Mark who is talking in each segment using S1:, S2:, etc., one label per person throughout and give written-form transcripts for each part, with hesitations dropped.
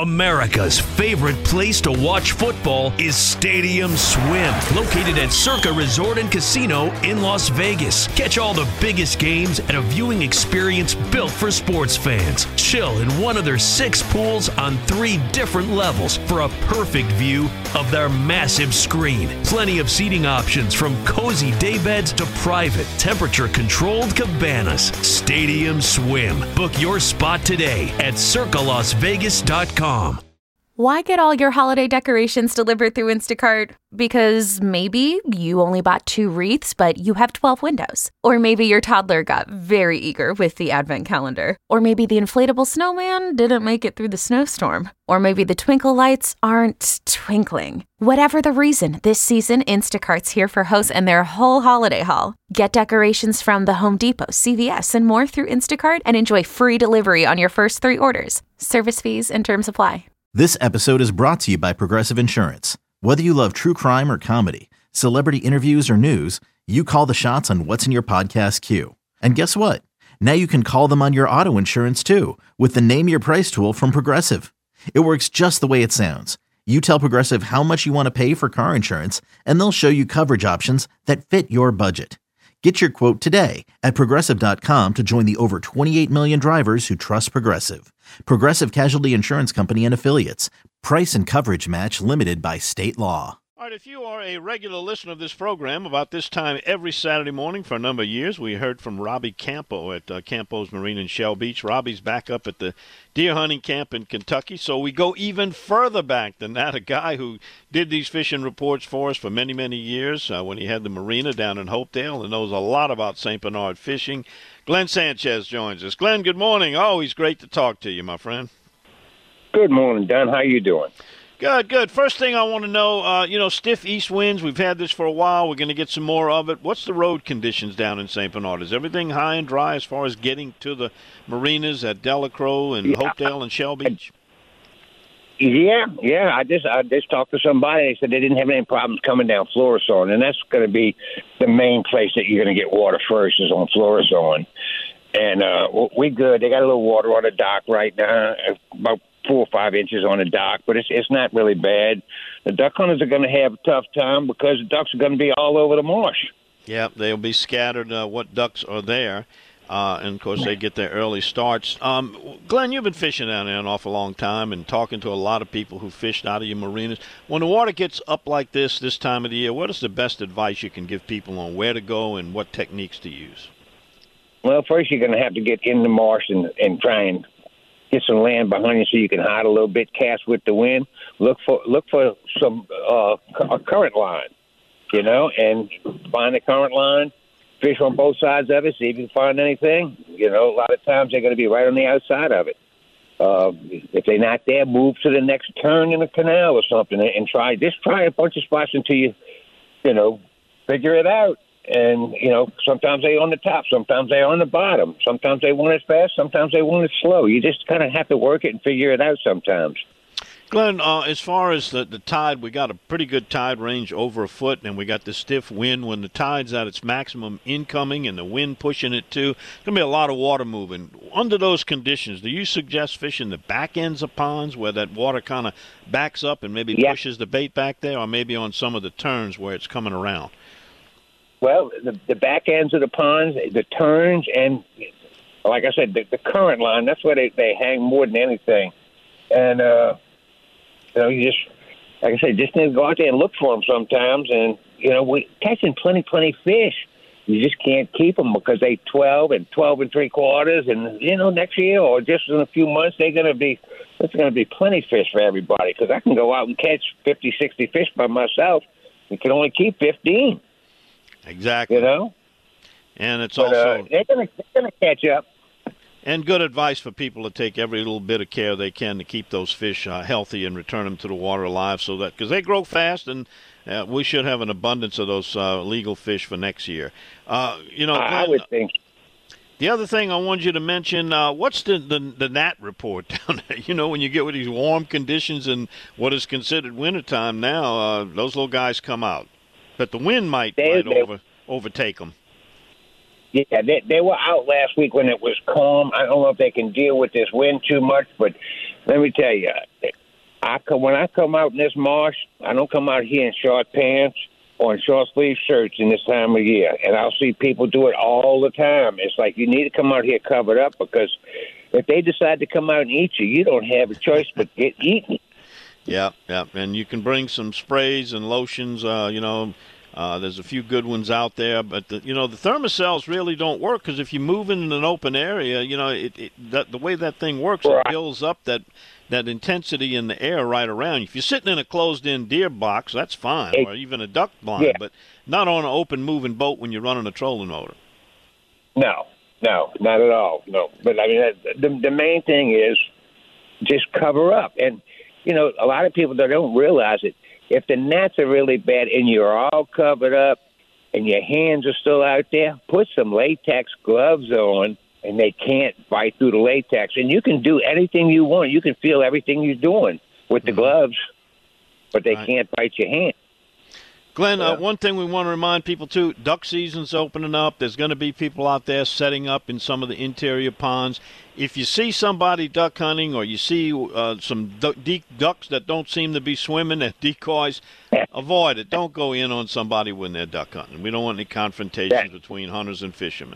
S1: America's favorite place to watch football is Stadium Swim, located at Circa Resort and Casino in Las Vegas. Catch all the biggest games at a viewing experience built for sports fans. Chill in one of their 6 pools on 3 different levels for a perfect view of their massive screen. Plenty of seating options from cozy daybeds to private, temperature-controlled cabanas. Stadium Swim. Book your spot today at circalasvegas.com.
S2: Why get all your holiday decorations delivered through Instacart? Because maybe you only bought 2 wreaths, but you have 12 windows. Or maybe your toddler got very eager with the advent calendar. Or maybe the inflatable snowman didn't make it through the snowstorm. Or maybe the twinkle lights aren't twinkling. Whatever the reason, this season, Instacart's here for hosts and their whole holiday haul. Get decorations from the Home Depot, CVS, and more through Instacart and enjoy free delivery on your first 3 orders. Service fees and terms apply.
S3: This episode is brought to you by Progressive Insurance. Whether you love true crime or comedy, celebrity interviews or news, you call the shots on what's in your podcast queue. And guess what? Now you can call them on your auto insurance too with the Name Your Price tool from Progressive. It works just the way it sounds. You tell Progressive how much you want to pay for car insurance, and they'll show you coverage options that fit your budget. Get your quote today at Progressive.com to join the over 28 million drivers who trust Progressive. Progressive Casualty Insurance Company and Affiliates. Price and coverage match limited by state law.
S4: All right, if you are a regular listener of this program, about this time every Saturday morning for a number of years, we heard from Robbie Campo at Campo's Marine in Shell Beach. Robbie's back up at the deer hunting camp in Kentucky, so we go even further back than that. A guy who did these fishing reports for us for many, many years when he had the marina down in Hopedale and knows a lot about St. Bernard fishing. Glenn Sanchez joins us. Glenn, good morning. Always great to talk to you, my friend.
S5: Good morning, Don. How you doing?
S4: Good, good. First thing I want to know, stiff east winds. We've had this for a while. We're going to get some more of it. What's the road conditions down in St. Bernard? Is everything high and dry as far as getting to the marinas at Delacroix and Hopedale and Shell Beach?
S5: Yeah. I just talked to somebody. They said they didn't have any problems coming down Florissant, and that's going to be the main place that you're going to get water first is on Florissant. And we good. They got a little water on the dock right now, about 4 or 5 inches on the dock, but it's not really bad. The duck hunters are going to have a tough time because the ducks are going to be all over the marsh.
S4: Yeah, they'll be scattered. What ducks are there? And, of course, they get their early starts. Glenn, you've been fishing down there an awful long time and talking to a lot of people who fished out of your marinas. When the water gets up like this time of the year, what is the best advice you can give people on where to go and what techniques to use?
S5: Well, first you're going to have to get in the marsh and try and get some land behind you so you can hide a little bit, cast with the wind. Look for some a current line, and find the current line. Fish on both sides of it, see if you can find anything. A lot of times they're going to be right on the outside of it. If they're not there, move to the next turn in the canal or something and try a bunch of spots until you figure it out. And, sometimes they're on the top, sometimes they're on the bottom. Sometimes they want it fast, sometimes they want it slow. You just kind of have to work it and figure it out sometimes.
S4: Glenn, as far as the tide, we got a pretty good tide range over a foot, and we got the stiff wind. When the tide's at its maximum incoming and the wind pushing it too, there's going to be a lot of water moving. Under those conditions, do you suggest fishing the back ends of ponds where that water kind of backs up and maybe pushes the bait back there, or maybe on some of the turns where it's coming around?
S5: Well, the back ends of the ponds, the turns, and like I said, the current line, that's where they hang more than anything. And, you just, like I said, just need to go out there and look for them sometimes. And, we're catching plenty fish. You just can't keep them because they 12 and 3/4. And, next year or just in a few months, there's going to be plenty fish for everybody because I can go out and catch 50, 60 fish by myself. You can only keep 15.
S4: Exactly. And it's also
S5: they're gonna catch up.
S4: And good advice for people to take every little bit of care they can to keep those fish healthy and return them to the water alive, so that because they grow fast, and we should have an abundance of those legal fish for next year. Glenn,
S5: I would think.
S4: The other thing I wanted you to mention, what's the gnat report down there? When you get with these warm conditions and what is considered wintertime now, those little guys come out. But the wind might overtake them.
S5: Yeah, they were out last week when it was calm. I don't know if they can deal with this wind too much, but let me tell you, when I come out in this marsh, I don't come out here in short pants or in short sleeve shirts in this time of year. And I'll see people do it all the time. It's like you need to come out here covered up, because if they decide to come out and eat you, you don't have a choice but get eaten.
S4: Yeah, and you can bring some sprays and lotions. There's a few good ones out there, but the thermocells really don't work, because if you move in an open area, the way that thing works, right, it builds up that intensity in the air right around you. If you're sitting in a closed-in deer box, that's fine, or even a duck blind, yeah, but not on an open moving boat when you're running a trolling motor.
S5: No, not at all. No, but I mean, the main thing is just cover up. And a lot of people don't realize it. If the gnats are really bad and you're all covered up and your hands are still out there, put some latex gloves on, and they can't bite through the latex. And you can do anything you want. You can feel everything you're doing with the gloves, but they can't bite your hand.
S4: Glenn, one thing we want to remind people, too, duck season's opening up. There's going to be people out there setting up in some of the interior ponds. If you see somebody duck hunting, or you see some ducks that don't seem to be swimming at decoys, avoid it. Don't go in on somebody when they're duck hunting. We don't want any confrontations between hunters and fishermen.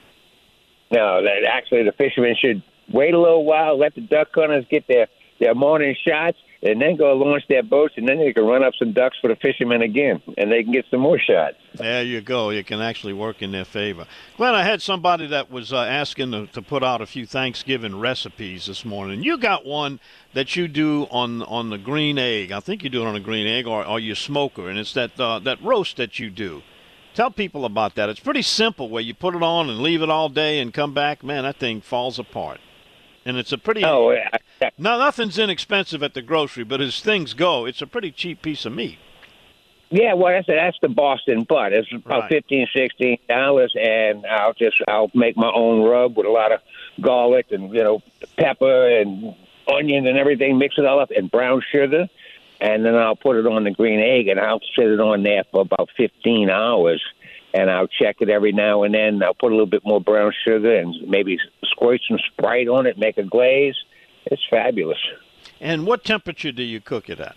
S5: No, actually the fishermen should wait a little while, let the duck hunters get their morning shots, and then go launch their boats, and then they can run up some ducks for the fishermen again, and they can get some more shots.
S4: There you go. It can actually work in their favor. Glenn, I had somebody that was asking to put out a few Thanksgiving recipes this morning. You got one that you do on the green egg. I think you do it on a green egg or your smoker, and it's that roast that you do. Tell people about that. It's pretty simple, where you put it on and leave it all day and come back. Man, that thing falls apart. And it's a pretty nothing's inexpensive at the grocery, but as things go, it's a pretty cheap piece of meat.
S5: Yeah, well, that's the Boston butt. It's about $15, $16, and I'll make my own rub with a lot of garlic and pepper and onion and everything. Mix it all up, and brown sugar, and then I'll put it on the green egg, and I'll sit it on there for about 15 hours. And I'll check it every now and then. I'll put a little bit more brown sugar and maybe squirt some Sprite on it, make a glaze. It's fabulous.
S4: And what temperature do you cook it at?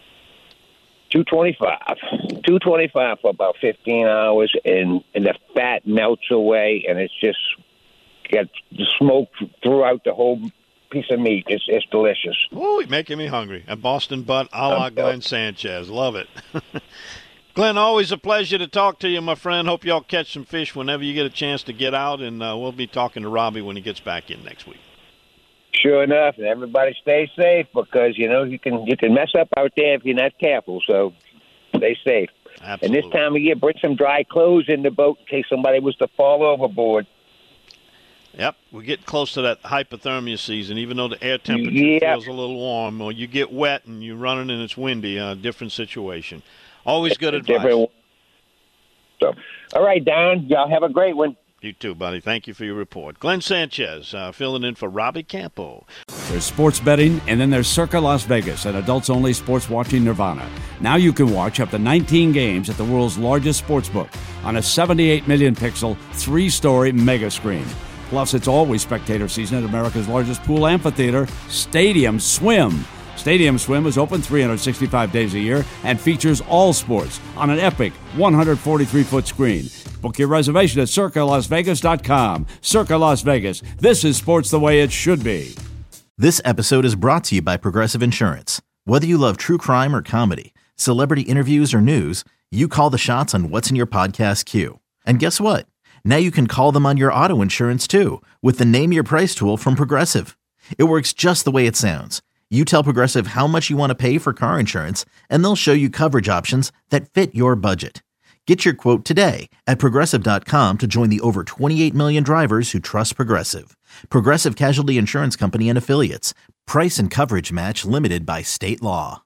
S5: 225 for about 15 hours, and the fat melts away, and it's just got the smoke throughout the whole piece of meat. It's delicious.
S4: Ooh, you're making me hungry. A Boston butt a la Glenn Sanchez. Love it. Glenn, always a pleasure to talk to you, my friend. Hope y'all catch some fish whenever you get a chance to get out, and we'll be talking to Robbie when he gets back in next week.
S5: Sure enough, and everybody stay safe, because you can mess up out there if you're not careful. So stay safe.
S4: Absolutely.
S5: And this time of year, bring some dry clothes in the boat in case somebody was to fall overboard.
S4: Yep, we're getting close to that hypothermia season. Even though the air temperature feels a little warm, or you get wet and you're running and it's windy, different situation. Always good advice.
S5: So, all right, Don, y'all have a great one.
S4: You too, buddy. Thank you for your report. Glenn Sanchez filling in for Robbie Campo.
S6: There's sports betting, and then there's Circa Las Vegas, an adults-only sports watching nirvana. Now you can watch up to 19 games at the world's largest sports book on a 78 million pixel, 3-story mega screen. Plus, it's always spectator season at America's largest pool amphitheater, Stadium Swim. Stadium Swim is open 365 days a year and features all sports on an epic 143-foot screen. Book your reservation at CircaLasVegas.com. Circa Las Vegas. This is sports the way it should be.
S3: This episode is brought to you by Progressive Insurance. Whether you love true crime or comedy, celebrity interviews or news, you call the shots on what's in your podcast queue. And guess what? Now you can call them on your auto insurance too, with the Name Your Price tool from Progressive. It works just the way it sounds. You tell Progressive how much you want to pay for car insurance, and they'll show you coverage options that fit your budget. Get your quote today at Progressive.com to join the over 28 million drivers who trust Progressive. Progressive Casualty Insurance Company and Affiliates. Price and coverage match limited by state law.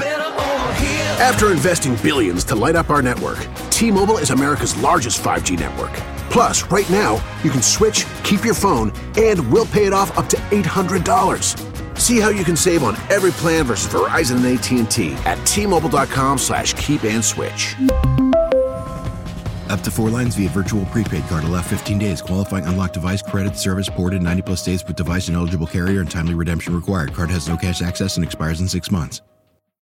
S7: After investing billions to light up our network, T-Mobile is America's largest 5G network. Plus, right now, you can switch, keep your phone, and we'll pay it off up to $800. See how you can save on every plan versus Verizon and AT&T at T-Mobile.com/keep and switch.
S8: Up to 4 lines via virtual prepaid card. Allow 15 days. Qualifying unlocked device credit service ported 90 plus states with device and eligible carrier and timely redemption required. Card has no cash access and expires in 6 months.